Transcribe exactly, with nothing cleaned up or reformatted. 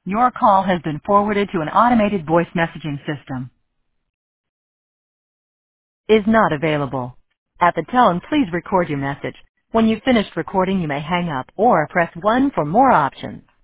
Your call has been forwarded to an automated voice messaging system. Is not available. At the tone, please record your message. When you've finished recording, you may hang up or press one for more options.